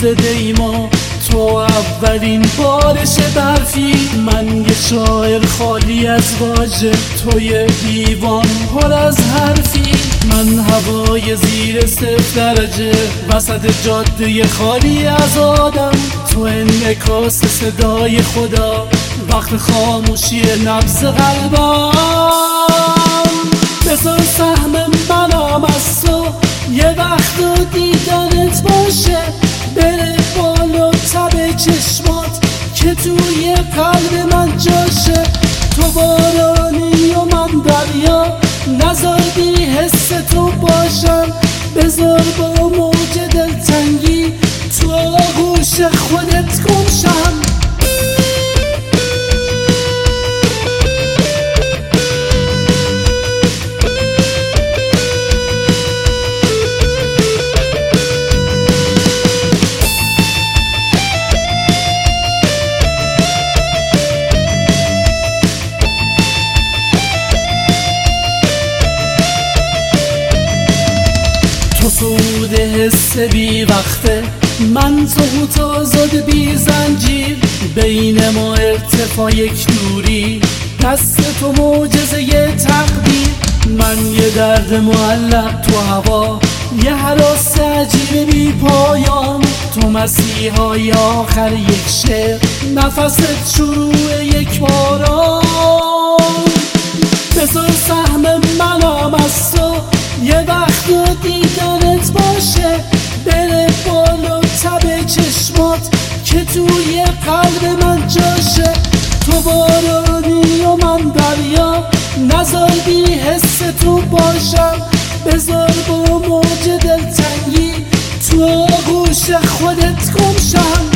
صدای ما، تو اولین بارش برفی، من یه شاعر خالی از واژه، تو یه دیوان پر از حرفی، من هوای زیر 0 درجه وسط جاده خالی از آدم، تو انعکاس صدای خدا وقت خاموشی نبض قلبم. بذار سهم منم از تو یه وقت و دیدنت باشه، بره بالا تب چشمات که توی قلب من جاشه، تو بارانی و من دریا، نزادی حس تو باشم، بذار با موج دلتنگی تو آغوش خودت گم شم. تو سود حس بی وقته، من تو آزاد بی زنجیر، بین ما ارتفاع یک دوری، دست تو معجزه ی تقدیر، من یه درد معلق تو هوا، یه هراس عجیب بی پایان، تو مسیحای آخر یک شعر، نفست شروع یک باران. بذار سهم منم از تو یه وقت و دیدنت باشه، بره بالا تب چشمات که توی قلب من جاشه، تو بارانی و من دریا، نزادی حس تو باشم، بذار با موج دلتنگی تو آغوش خودت گم شم.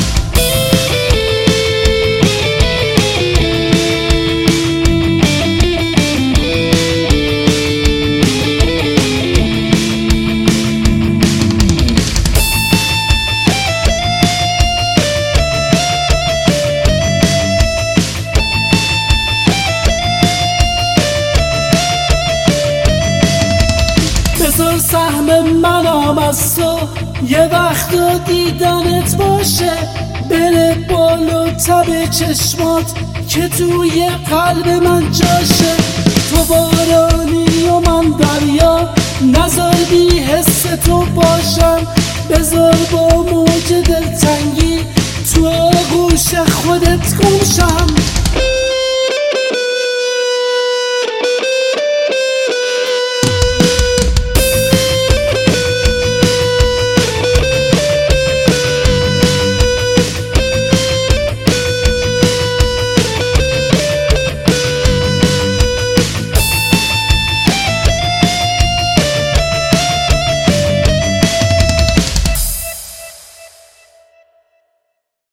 بذار سهم منم از تو یه وقت و دیدنت باشه، بره بالا تب چشمات که توی قلب من جاشه، تو بارانی و من دریا، نزادی حس تو باشم، بذار با موج دلتنگی